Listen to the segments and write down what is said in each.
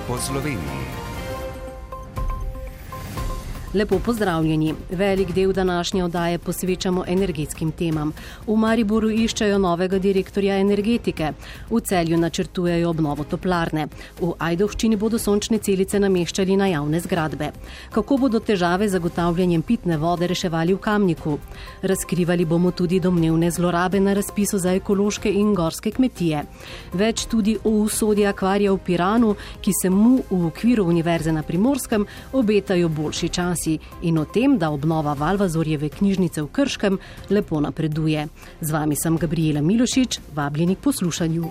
po Sloveniji. Lepo pozdravljeni. Velik del današnje oddaje posvečamo energetskim temam. V Mariboru iščejo novega direktorja energetike. V Celju načrtujejo obnovo toplarne. V Ajdovščini bodo sončne celice nameščali na javne zgradbe. Kako bodo težave z zagotavljanjem pitne vode reševali v Kamniku? Razkrivali bomo tudi domnevne zlorabe na razpisu za ekološke in gorske kmetije. Več tudi o usodi akvarija v Piranu, ki se mu v okviru Univerze na Primorskem obetajo boljši čas. In o tem, da obnova Valvazorjeve knjižnice v Krškem lepo napreduje. Z vami sem Gabriela Milošič, vabljeni k poslušanju.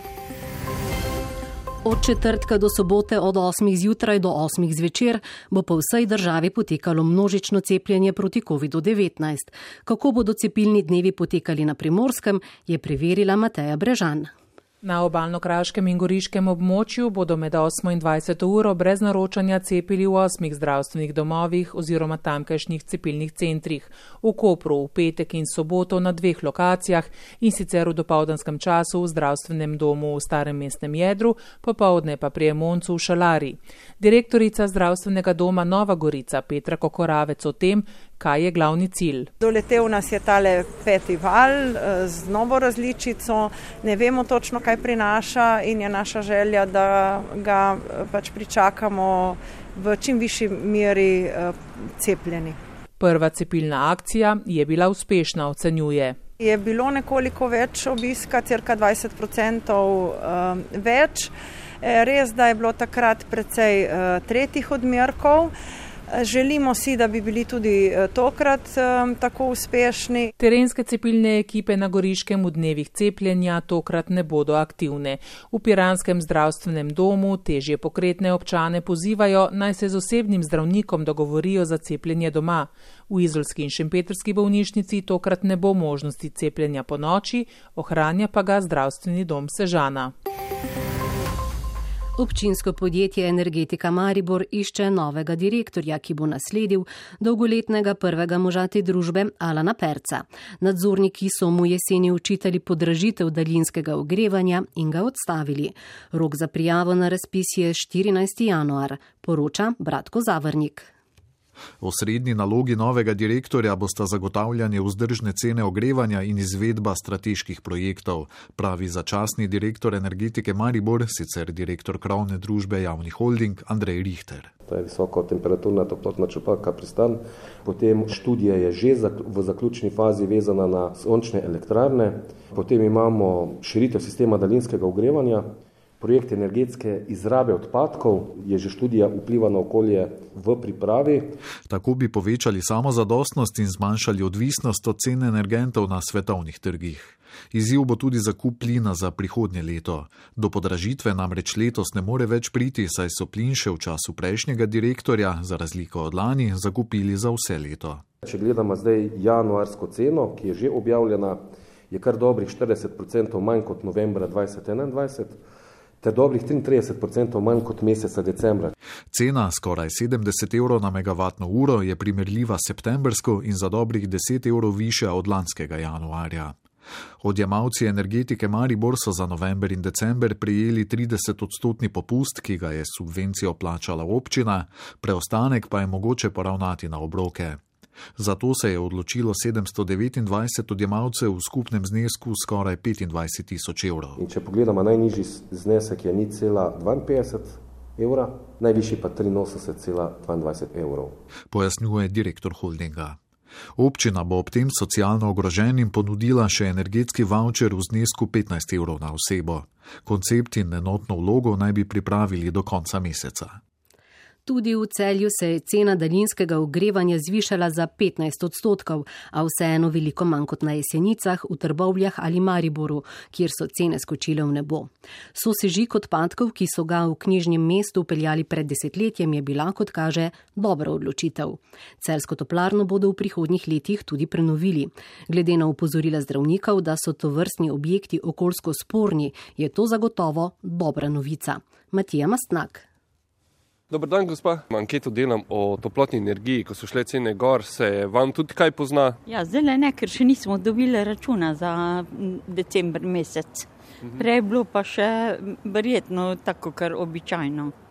Od četrtka do sobote od 8 zjutraj do 8 zvečer bo po vsej državi potekalo množično cepljenje proti COVID-19. Kako bodo cepilni dnevi potekali na Primorskem, je preverila Mateja Brežan. Na obalno-kraškem in goriškem območju bodo med 8 in 20 uro brez naročanja cepili v 8 zdravstvenih domovih oziroma tamkajšnjih cepilnih centrih. V Kopru v petek in soboto na 2 lokacijah in sicer v dopoldanskem času v zdravstvenem domu v starem mestnem jedru, popoldne pa pri Emoncu v Šalari. Direktorica zdravstvenega doma Nova Gorica Petra Kokoravec o tem, kaj je glavni cilj. Doletel nas je tale 5. val z novo različico, ne vemo točno, kaj prinaša in je naša želja, da ga pač pričakamo v čim višji meri cepljeni. Prva cepilna akcija je bila uspešna, ocenjuje. Je bilo nekoliko več obiska, cirka 20% več. Res, da je bilo takrat precej tretjih odmerkov. Želimo si, da bi bili tudi tokrat tako uspešni. Terenske cepilne ekipe na Goriškem v dnevih cepljenja tokrat ne bodo aktivne. V piranskem zdravstvenem domu težje pokretne občane pozivajo, naj se z osebnim zdravnikom dogovorijo za cepljenje doma. V izolski in šempetrski bolnišnici tokrat ne bo možnosti cepljenja po noči, ohranja pa ga zdravstveni dom Sežana. Občinsko podjetje Energetika Maribor išče novega direktorja, ki bo nasledil dolgoletnega prvega moža te družbe Alana Perca. Nadzorniki so mu jeseni očitali podražitev daljinskega ogrevanja in ga odstavili. Rok za prijavo na razpis je 14. januar, poroča Bratko Zavrnik. Osrednji nalogi novega direktorja bosta zagotavljanje vzdržne cene ogrevanja in izvedba strateških projektov, pravi začasni direktor Energetike Maribor, sicer direktor krovne družbe Javni holding Andrej Richter. To je visokotemperaturna toplotna črpalka Pristan. Potem študija je že v zaključni fazi vezana na sončne elektrarne. Potem imamo širitev sistema daljinskega ogrevanja. Projekt energetske izrabe odpadkov je že študija vpliva na okolje v pripravi. Tako bi povečali samozadostnost in zmanjšali odvisnost od cen energentov na svetovnih trgih. Izziv bo tudi zakup plina za prihodnje leto. Do podražitve namreč letos ne more več priti, saj so plin še v času prejšnjega direktorja, za razliko od lani, zakupili za vse leto. Če gledamo zdaj januarsko ceno, ki je že objavljena, je kar dobrih 40% manj kot novembra 2021. ter dobrih 33% manj kot meseca decembra. Cena skoraj 70 evrov na megavatno uro je primerljiva septembrsko in za dobrih 10 evrov višja od lanskega januarja. Odjemalci Energetike Maribor so za november in december prejeli 30% popust, ki ga je subvencijo plačala občina, preostanek pa je mogoče poravnati na obroke. Zato se je odločilo 729 odjemalcev v skupnem znesku skoraj 25.000 evrov. In če pogledamo, najnižji znesek je 0,52 evra, najvišji pa 83,22 evrov. Pojasnjuje direktor holdinga. Občina bo ob tem socialno ogroženim ponudila še energetski voucher v znesku 15 evrov na osebo. Koncept in enotno vlogo naj bi pripravili do konca meseca. Tudi v Celju se je cena daljinskega ogrevanja zvišala za 15%, a vseeno veliko manj kot na Jesenicah, v Trbovljah ali Mariboru, kjer so cene skočile v nebo. Sosežig odpadkov, ki so ga v knjižnem mestu upeljali pred desetletjem, je bila, kot kaže, dobra odločitev. Celjsko toplarno bodo v prihodnjih letih tudi prenovili. Glede na opozorila zdravnikov, da so tovrstni objekti okoljsko sporni, je to zagotovo dobra novica. Matija Mastnak. Dobar dan, gospa. Anketo delam o toplotni energiji, ko so šle cene gor. Se vam tudi kaj pozna? Ja, zdaj ne, ker še nismo dobili računa za december mesec. Prej je bilo pa še verjetno tako, kar običajno.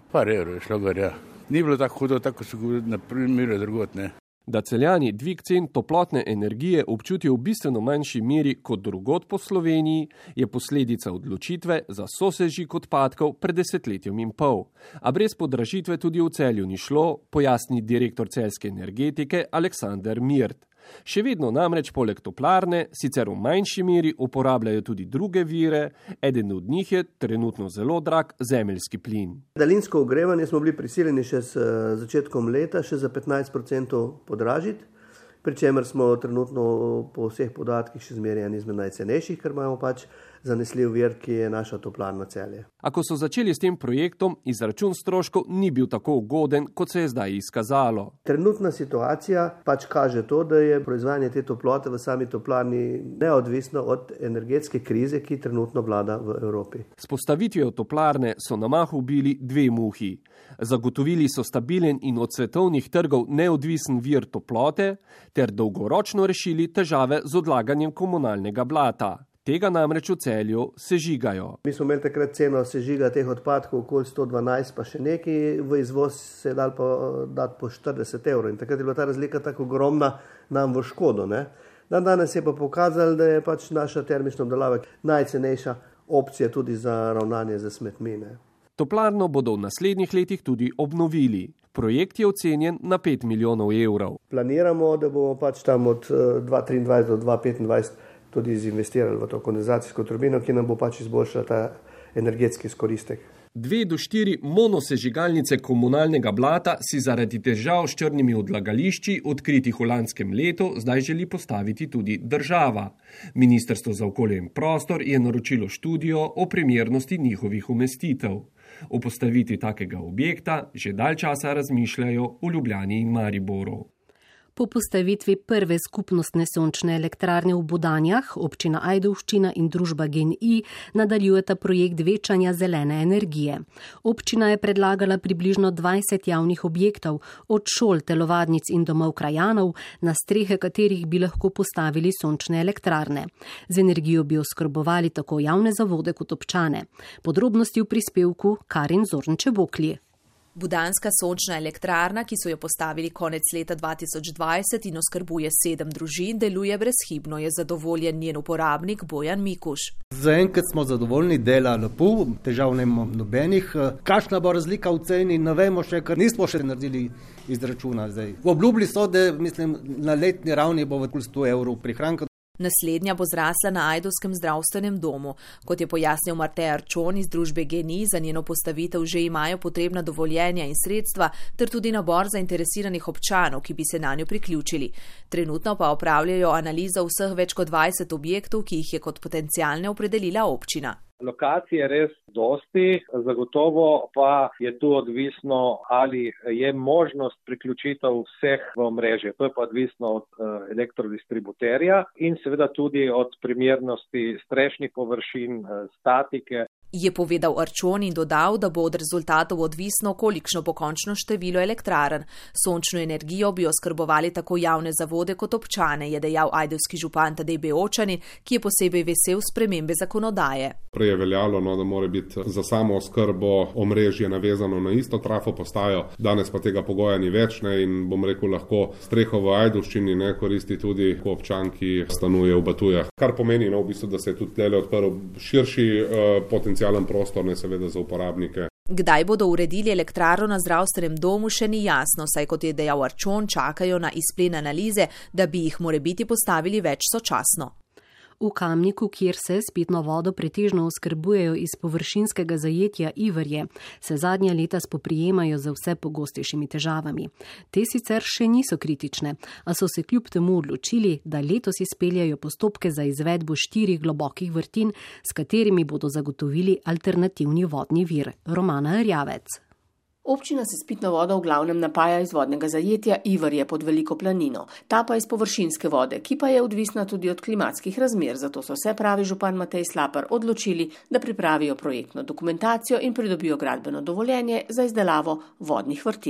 Par evrov je šlo gor, ja. Ni bilo tako hudo, tako so na primeru drugot, ne. Da Celjani dvig cen toplotne energije občutijo v bistveno manjši meri kot drugod po Sloveniji, je posledica odločitve za sosežig odpadkov pred 10 letjem in pol. A brez podražitve tudi v Celju ni šlo, pojasni direktor celjske energetike Aleksander Mirt. Še vedno namreč poleg toplarne, sicer v manjši meri uporabljajo tudi druge vire, eden od njih je trenutno zelo drag zemeljski plin. Daljinsko ogrevanje smo bili prisiljeni še s začetkom leta še za 15% podražiti, pri čemer smo trenutno po vseh podatkih še zmeraj izmed najcenejših, ker imamo pač zanesljiv vir, ki je naša toplarna Celje. A ko so začeli s tem projektom, izračun stroškov ni bil tako ugoden, kot se je zdaj izkazalo. Trenutna situacija pač kaže to, da je proizvajanje te toplote v sami toplarni neodvisno od energetske krize, ki trenutno vlada v Evropi. S postavitvijo toplarne so na mahu ubili 2 muhi. Zagotovili so stabilen in od svetovnih trgov neodvisen vir toplote ter dolgoročno rešili težave z odlaganjem komunalnega blata. Tega namreč v Celju sežigajo. Mi smo imeli takrat ceno sežiga teh odpadkov okoli 112, pa še nekaj, v izvoz se je dal pa dati po 40 evrov in takrat je bila ta razlika tako ogromna nam v škodo, ne. Danes je pa pokazalo, da je pač naša termična obdelava najcenejša opcija tudi za ravnanje z smetmi, ne. Toplarno bodo v naslednjih letih tudi obnovili. Projekt je ocenjen na 5 milijonov evrov. Planiramo, da bomo pač tam od 2023 do 2025 tudi izinvestirali v to kondenzacijsko turbino, ki nam bo pač izboljšala ta energetski izkoristek. 2 do 4 monosežigalnice komunalnega blata si zaradi težav s črnimi odlagališči, odkritih v lanskem letu, zdaj želi postaviti tudi država. Ministrstvo za okolje in prostor je naročilo študijo o primernosti njihovih umestitev. O postavitvi takega objekta že dalj časa razmišljajo v Ljubljani in Mariboru. Po postavitvi prve skupnostne sončne elektrarne v Budanjah, občina Ajdovščina in družba GEN-I nadaljujeta projekt večanja zelene energije. Občina je predlagala približno 20 javnih objektov, od šol, telovadnic in domov krajanov, na strehe katerih bi lahko postavili sončne elektrarne. Z energijo bi oskrbovali tako javne zavode kot občane. Podrobnosti v prispevku Karin Zornče-Boklji. Budanska sončna elektrarna, ki so jo postavili konec leta 2020 in oskrbuje 7 družin, deluje brezhibno, je zadovoljen njen uporabnik Bojan Mikuš. Zaenkrat smo zadovoljni, dela lepo, težav nemamo nobenih. Kakšna bo razlika v ceni, ne vemo še, ker nismo še naredili izračuna zdaj. Obljubili so, da mislim, na letni ravni bo v 100 evrov prihranka. Naslednja bo zrasla na Ajdovskem zdravstvenem domu. Kot je pojasnil Matej Arčon iz družbe GEN-I, za njeno postavitev že imajo potrebna dovoljenja in sredstva, ter tudi nabor zainteresiranih občanov, ki bi se nanjo priključili. Trenutno pa opravljajo analizo vseh več kot 20 objektov, ki jih je kot potencialne opredelila občina. Lokacij je res dosti, zagotovo pa je tu odvisno, ali je možnost priključitev vseh v omrežje. To je pa odvisno od elektrodistributerja in seveda tudi od primernosti strešnih površin, statike. Je povedal Arčon in dodal, da bo od rezultatov odvisno, kolikšno bo končno število elektrarn. Sončno energijo bi oskrbovali tako javne zavode kot občane, je dejal ajdovski župan Tadej Beočanin, ki je posebej vesel spremembe zakonodaje. Prej je veljalo, da mora biti za samo oskrbo omrežje navezano na isto trafo postajo, danes pa tega pogoja ni več, ne, in bom rekel, lahko streho v Ajdovščini ne koristi tudi občan, ki stanuje v Batujah. Kar pomeni, v bistvu, da se je tudi tele odprl širši potencialen prostor, ne seveda za uporabnike. Kdaj bodo uredili elektrarno na zdravstvenem domu, še ni jasno, saj kot je dejal Arčon, čakajo na izplen analize, da bi jih morebiti postavili več sočasno. V Kamniku, kjer se s pitno vodo pretežno oskrbujejo iz površinskega zajetja Iverje, se zadnja leta spoprijemajo z vse pogostejšimi težavami. Te sicer še niso kritične, a so se kljub temu odločili, da letos izpeljajo postopke za izvedbo 4 globokih vrtin, s katerimi bodo zagotovili alternativni vodni vir. Romana Rjavec. Občina se s pitno vodo v glavnem napaja iz vodnega zajetja Iverje pod Veliko planino, ta pa iz površinske vode, ki pa je odvisna tudi od klimatskih razmer, zato so se, pravi župan Matej Slapar, odločili, da pripravijo projektno dokumentacijo in pridobijo gradbeno dovoljenje za izdelavo vodnih vrtin.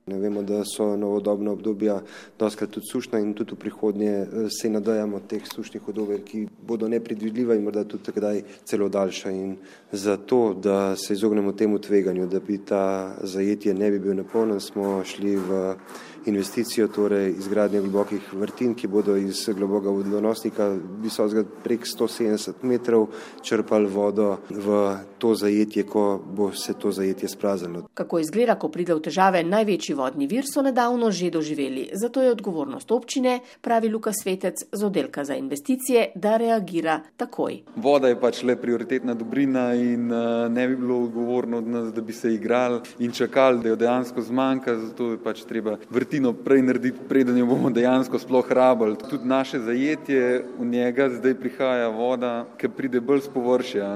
Vemo, da so novodobna obdobja dostakrat tudi sušna in tudi v prihodnje se nadejamo teh sušnih obdobij, ki bodo nepredvidljiva in morda tudi takdaj celo daljša. In zato, da se izognemo temu tveganju, da bi ta zajetje ne bi bil napolnjen, smo šli v investicijo, torej izgradnje globokih vrtin, ki bodo iz globokega vodonosnika visokega prek 170 metrov črpali vodo v to zajetje, ko bo se to zajetje spraznilo. Kako izgleda, ko pride v težave največji vodni vir, so nedavno že doživeli. Zato je odgovornost občine, pravi Luka Svetec z oddelka za investicije, da reagira takoj. Voda je pač le prioritetna dobrina in ne bi bilo odgovorno od nas, da bi se igrali in čakali, da jo dejansko zmanjka, zato je pač treba vrtino prej narediti, preden jo bomo dejansko sploh rabili. Tudi naše zajetje, v njega zdaj prihaja voda, ki pride bolj z površja.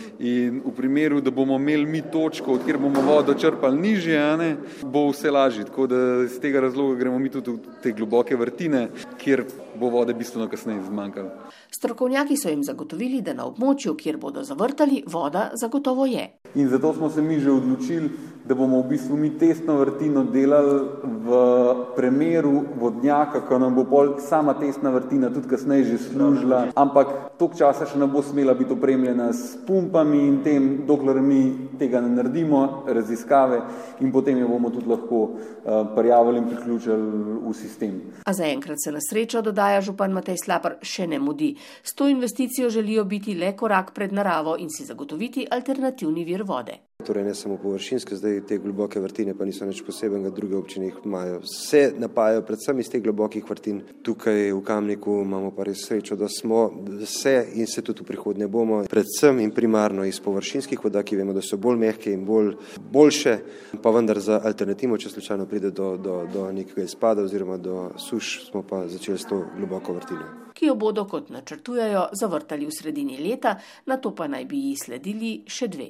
In v primeru, da bomo imeli mi točko, od kjer bomo vodo črpali nižje, bo vse lažje. Tako da iz tega razloga gremo mi tudi v te globoke vrtine, kjer bo vode bistveno kasneje zmanjkalo. Strokovnjaki so jim zagotovili, da na območju, kjer bodo zavrtali, voda zagotovo je. In zato smo se mi že odločili, da bomo v bistvu mi testno vrtino delali v premeru vodnjaka, ko nam bo pol sama testna vrtina tudi kasneje že služila, ampak toliko časa še ne bo smela biti opremljena s pumpami in tem, dokler mi tega ne naredimo, raziskave in potem jo bomo tudi lahko prijavili in priključili v sistem. A zaenkrat se na srečo, dodaja župan Matej Slapar, še ne mudi. S to investicijo želijo biti le korak pred naravo in si zagotoviti alternativni vir vode. Torej ne samo površinske, zdaj te globoke vrtine pa niso nič posebenega, druge občine jih imajo. Se napajajo predvsem iz teh globokih vrtin. Tukaj v Kamniku imamo pa res srečo, da smo se in se tudi v prihodnje bomo predvsem in primarno iz površinskih voda, ki vemo, da so bolj mehke in boljše, pa vendar za alternativo, če slučajno pride do nekega izpada oziroma do suš, smo pa začeli s to globoko vrtino, ki jo bodo, kot načrtujejo, zavrtali v sredini leta, nato pa naj bi ji sledili še 2.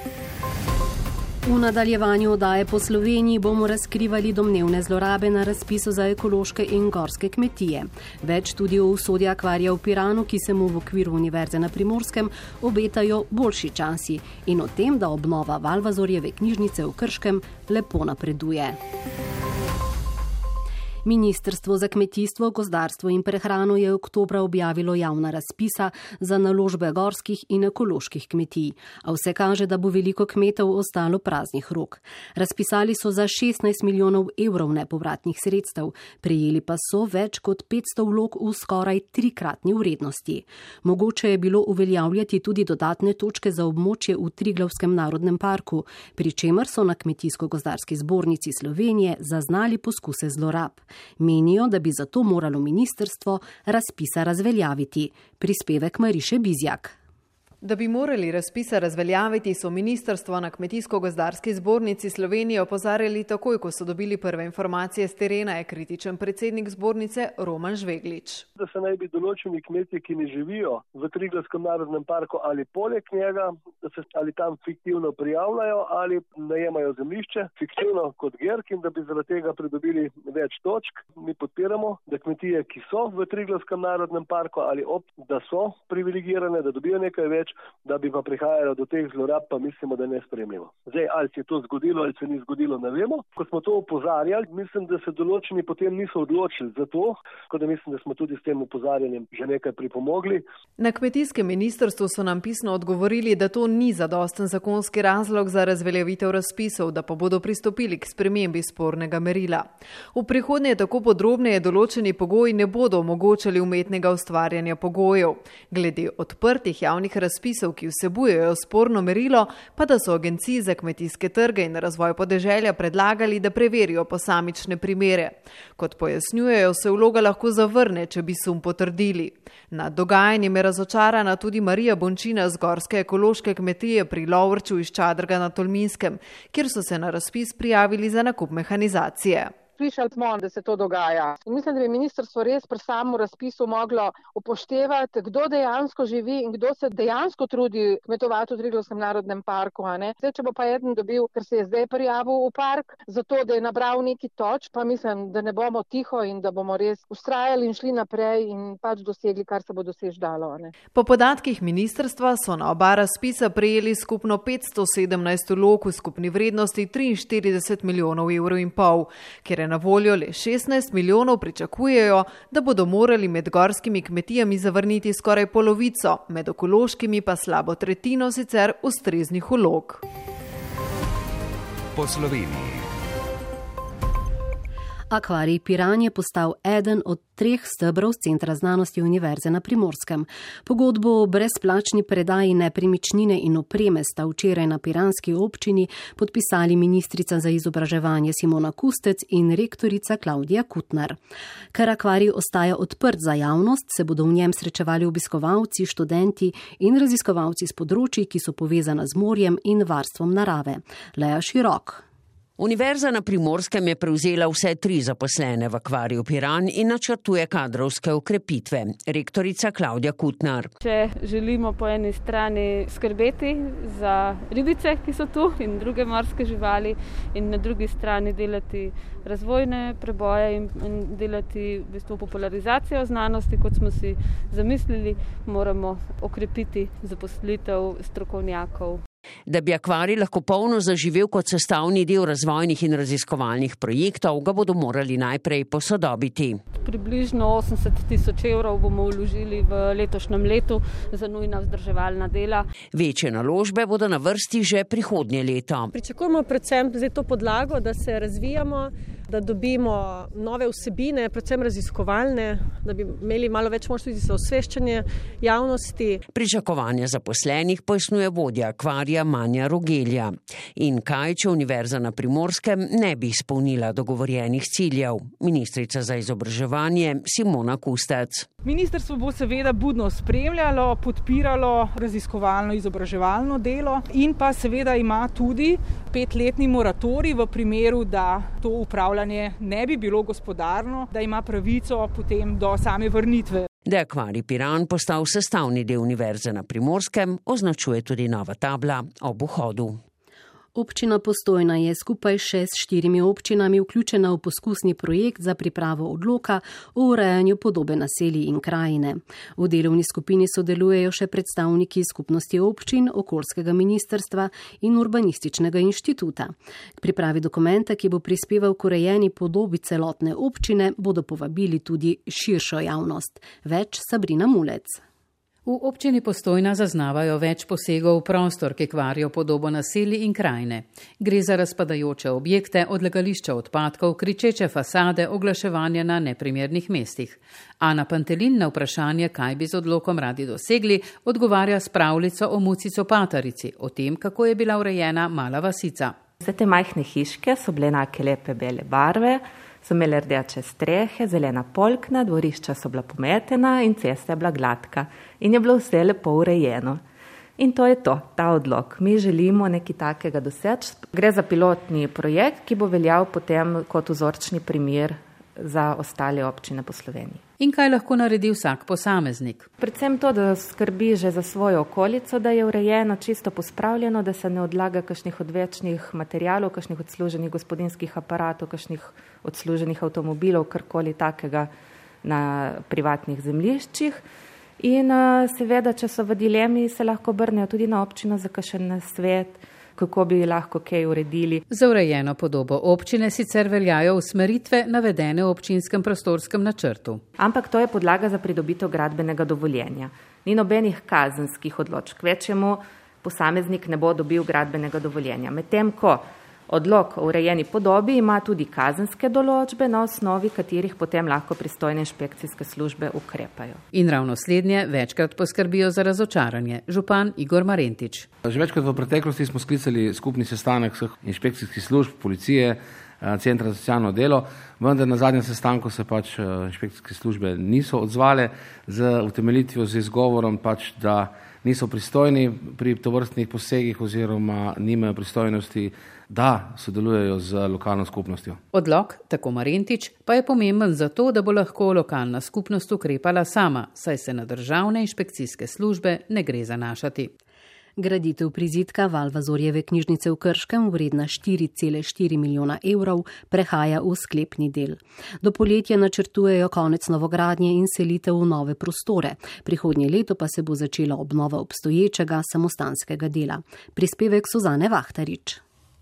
V nadaljevanju oddaje po Sloveniji bomo razkrivali domnevne zlorabe na razpisu za ekološke in gorske kmetije. Več tudi o usodi akvarija v Piranu, ki se mu v okviru Univerze na Primorskem obetajo boljši časi, in o tem, da obnova Valvazorjeve knjižnice v Krškem lepo napreduje. Ministrstvo za kmetijstvo, gozdarstvo in prehrano je oktobra objavilo javna razpisa za naložbe gorskih in ekoloških kmetij, a vse kaže, da bo veliko kmetov ostalo praznih rok. Razpisali so za 16 milijonov evrov nepovratnih sredstev, prejeli pa so več kot 500 vlog v skoraj 3-kratni vrednosti. Mogoče je bilo uveljavljati tudi dodatne točke za območje v Triglavskem narodnem parku, pri čemer so na Kmetijsko-gozdarski zbornici Slovenije zaznali poskuse zlorab. Menijo, da bi zato moralo ministrstvo razpisa razveljaviti. Prispevek Mariše Bizjak. Da bi morali razpisa razveljaviti, so ministrstvo na Kmetijsko-gozdarski zbornici Slovenije opozarjali takoj, ko so dobili prve informacije z terena, je kritičen predsednik zbornice Roman Žveglič. Da se naj bi določeni kmetje, ki ne živijo v Triglavskem narodnem parku ali poleg njega, da se ali tam fiktivno prijavljajo ali najemajo zemljišče fiktivno kot Gerk in da bi zaradi tega pridobili več točk. Mi podpiramo, da kmetije, ki so v Triglavskem narodnem parku ali da so privilegirane, da dobijo nekaj več, da bi pa prihajalo do teh zlorab, pa mislimo, da je nesprejemljivo. Zdaj, ali se je to zgodilo ali se ni zgodilo, ne vemo. Ko smo to opozarjali, mislim, da se določeni potem niso odločili za to, tako da mislim, da smo tudi s tem opozarjanjem že nekaj pripomogli. Na kmetijskem ministrstvu so nam pisno odgovorili, da to ni zadosten zakonski razlog za razveljavitev razpisov, da pa bodo pristopili k spremembi spornega merila. V prihodnje tako podrobneje določeni pogoji ne bodo omogočali umetnega ustvarjanja pogojev. Glede odprtih javnih razpisov, ki vsebujejo sporno merilo, pa da so agenciji za kmetijske trge in razvoj podeželja predlagali, da preverijo posamične primere. Kot pojasnjujejo, se vloga lahko zavrne, če bi sum potrdili. Nad dogajanjem je razočarana tudi Marija Bončina z gorske ekološke kmetije pri Lovrču iz Čadrga na Tolminskem, kjer so se na razpis prijavili za nakup mehanizacije. Slišali smo, da se to dogaja. In mislim, da bi ministrstvo res pri samem razpisu moglo upoštevati, kdo dejansko živi in kdo se dejansko trudi kmetovati v Triglavskem narodnem parku. Zdaj, če bo pa eden dobil, ker se je zdaj prijavil v park, zato da je nabral neki toč, pa mislim, da ne bomo tiho in da bomo res ustrajali in šli naprej in pač dosegli, kar se bo dosež dalo. Po podatkih ministrstva so na oba razpisa prejeli skupno 517 vlog v skupni vrednosti 43 milijonov evrov in pol, kjer je na voljo le 16 milijonov, pričakujejo, da bodo morali med gorskimi kmetijami zavrniti skoraj polovico, med ekološkimi pa slabo tretjino sicer ustreznih vlog. Po Sloveniji. Akvarij Piran je postal eden od 3 stebrov Centra znanosti Univerze na Primorskem. Pogodbo o brezplačni predaji nepremičnine in opreme sta včeraj na piranski občini podpisali ministrica za izobraževanje Simona Kustec in rektorica Klavdija Kutnar. Ker akvarij ostaja odprt za javnost, se bodo v njem srečevali obiskovalci, študenti in raziskovalci s področji, ki so povezana z morjem in varstvom narave. Leja Širok. Univerza na Primorskem je prevzela vse 3 zaposlene v akvariju Piran in načrtuje kadrovske ukrepitve. Rektorica Klavdija Kutnar. Če želimo po eni strani skrbeti za ribice, ki so tu, in druge morske živali, in na drugi strani delati razvojne preboje in delati v bistvu popularizacijo znanosti, kot smo si zamislili, moramo okrepiti zaposlitev strokovnjakov. Da bi akvarij lahko polno zaživel kot sestavni del razvojnih in raziskovalnih projektov, ga bodo morali najprej posodobiti. Približno 80 000 evrov bomo vložili v letošnjem letu za nujna vzdrževalna dela. Večje naložbe bodo na vrsti že prihodnje leto. Pričakujemo predvsem zdaj to podlago, da se razvijamo, da dobimo nove vsebine, predvsem raziskovalne, da bi imeli malo več možnosti za osveščanje javnosti. Pričakovanja zaposlenih pojasnjuje vodja akvarija Manja Rogelja. In kaj, če Univerza na Primorskem ne bi izpolnila dogovorjenih ciljev? Ministrica za izobraževanje Simona Kustec. Ministrstvo bo seveda budno spremljalo, podpiralo raziskovalno izobraževalno delo in pa seveda ima tudi 5-letni moratorij v primeru, da to upravljanje ne bi bilo gospodarno, da ima pravico potem do same vrnitve. Da je akvarij Piran postal sestavni del Univerze na Primorskem, označuje tudi nova tabla ob vhodu. Občina Postojna je skupaj še s 4 občinami vključena v poskusni projekt za pripravo odloka o urejanju podobe naselij in krajine. V delovni skupini sodelujejo še predstavniki skupnosti občin, okoljskega ministrstva in urbanističnega inštituta. K pripravi dokumenta, ki bo prispeval k urejeni podobi celotne občine, bodo povabili tudi širšo javnost. Več Sabrina Mulec. V občini Postojna zaznavajo več posegov v prostor, ki kvarijo podobo naselij in krajine. Gre za razpadajoče objekte, odlagališča odpadkov, kričeče fasade, oglaševanje na neprimernih mestih. Ana Pantelin na vprašanje, kaj bi z odlokom radi dosegli, odgovarja s pravljico o Mucico Patarici, o tem, kako je bila urejena mala vasica. Vse te majhne hiške so bile enake lepe bele barve, so imele rdeče strehe, zelena polkna, dvorišča so bila pometena in cesta je bila gladka. In je bilo vse lepo urejeno. In to je to, ta odlok. Mi želimo nekaj takega doseči. Gre za pilotni projekt, ki bo veljal potem kot vzorčni primer za ostale občine po Sloveniji. In kaj lahko naredi vsak posameznik? Predvsem to, da skrbi že za svojo okolico, da je urejeno, čisto pospravljeno, da se ne odlaga kakšnih odvečnih materialov, kakšnih odsluženih gospodinskih aparatov, kakšnih odsluženih avtomobilov, karkoli takega na privatnih zemljiščih. In seveda, če so v dilemi, se lahko obrnejo tudi na občino za kakšen nasvet, kako bi lahko kaj uredili. Za urejeno podobo občine sicer veljajo usmeritve navedene v občinskem prostorskem načrtu. Ampak to je podlaga za pridobitev gradbenega dovoljenja. Ni nobenih kazenskih odločb, kvečjemu posameznik ne bo dobil gradbenega dovoljenja. Medtem ko odlok o urejeni podobi ima tudi kazenske določbe, na osnovi katerih potem lahko pristojne inšpekcijske službe ukrepajo. In ravno slednje večkrat poskrbijo za razočaranje. Župan Igor Marentič. Že večkrat v preteklosti smo sklicali skupni sestanek vseh inšpekcijskih služb, policije, Centra za socialno delo, vendar na zadnjem sestanku se inšpekcijske službe niso odzvale z utemeljitvijo, z izgovorom, da niso pristojni pri tovrstnih posegih oziroma nimajo pristojnosti, da sodelujejo z lokalno skupnostjo. Odlok, tako Marentič, pa je pomemben zato, da bo lahko lokalna skupnost ukrepala sama, saj se na državne inšpekcijske službe ne gre zanašati. Graditev prizidka Valvazorjeve knjižnice v Krškem, vredna 4,4 milijona evrov, prehaja v sklepni del. Do poletja načrtujejo konec novogradnje in selitev v nove prostore. Prihodnje leto pa se bo začela obnova obstoječega samostanskega dela. Prispevek Suzane Vahtarič.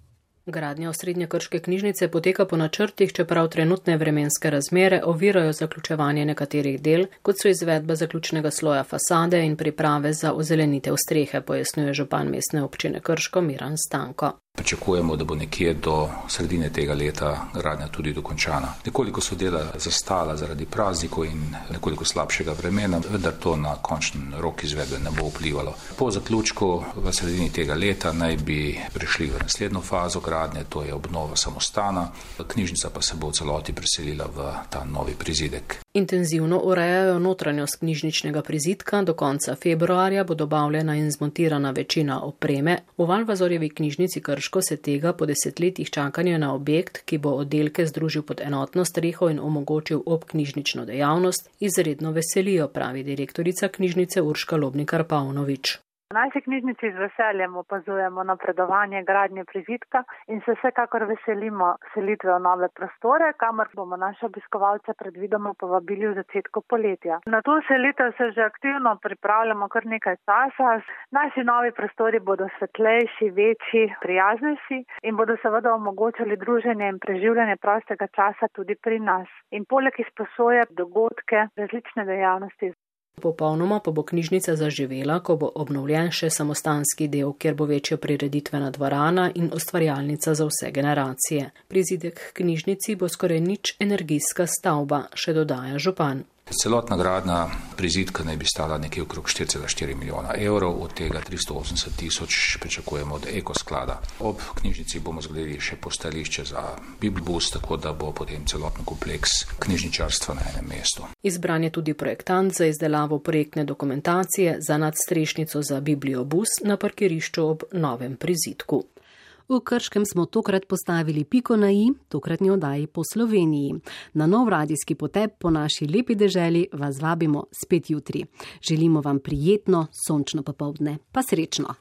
Gradnja osrednje krške knjižnice poteka po načrtih, čeprav trenutne vremenske razmere ovirajo zaključevanje nekaterih del, kot so izvedba zaključnega sloja fasade in priprave za ozelenitev strehe, pojasnjuje župan mestne občine Krško Miran Stanko. Pričakujemo, da bo nekje do sredine tega leta gradnja tudi dokončana. Nekoliko so dela zastala zaradi praznikov in nekoliko slabšega vremena, vendar to na končen rok izvedbe ne bo vplivalo. Po zaključku v sredini tega leta naj bi prišli v naslednjo fazo gradnje, to je obnova samostana, knjižnica pa se bo v celoti preselila v ta novi prizidek. Intenzivno urejajo notranjost knjižničnega prizidka, do konca februarja bo dobavljena in zmontirana večina opreme. V Valvazorjevi knjižnici Krško se tega po desetletjih čakanja na objekt, ki bo oddelke združil pod enotno streho in omogočil obknjižnično dejavnost, izredno veselijo, pravi direktorica knjižnice Urška Lobnikar Pavnovič. V naši knjižnici z veseljem opazujemo napredovanje gradnje prizidka in se vsekakor veselimo selitve v nove prostore, kamor bomo naše obiskovalce predvidoma povabili v začetku poletja. Na to selitev se že aktivno pripravljamo kar nekaj časa. Naši novi prostori bodo svetlejši, večji, prijaznejši in bodo seveda omogočali druženje in preživljanje prostega časa tudi pri nas. In poleg izposoje dogodke, različne dejavnosti. Popolnoma pa bo knjižnica zaživela, ko bo obnovljen še samostanski del, kjer bo večja prireditvena dvorana in ustvarjalnica za vse generacije. Prizidek knjižnici bo skoraj nič energijska stavba, še dodaja župan. Celotna gradnja prizidka naj bi stala nekje okrog 4,4 milijona evrov, od tega 380 tisoč pričakujemo od ekosklada. Ob knjižnici bomo zgradili še postajališče za biblbus, tako da bo potem celoten kompleks knjižničarstva na enem mestu. Izbran je tudi projektant za izdelavo projektne dokumentacije za nadstrešnico za bibliobus na parkirišču ob novem prizidku. V Krškem smo tokrat postavili piko na i, tokratni oddaji po Sloveniji. Na nov radijski potep po naši lepi deželi vas vabimo spet jutri. Želimo vam prijetno, sončno popoldne. Pa srečno!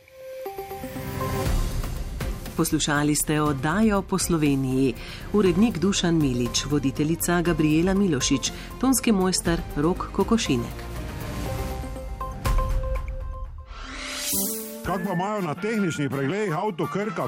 Poslušali ste oddajo po Sloveniji. Urednik Dušan Milič, voditeljica Gabriela Milošič, tonski mojster Rok Kokošinek. Kako pa imajo na tehničnih pregledih avto Krka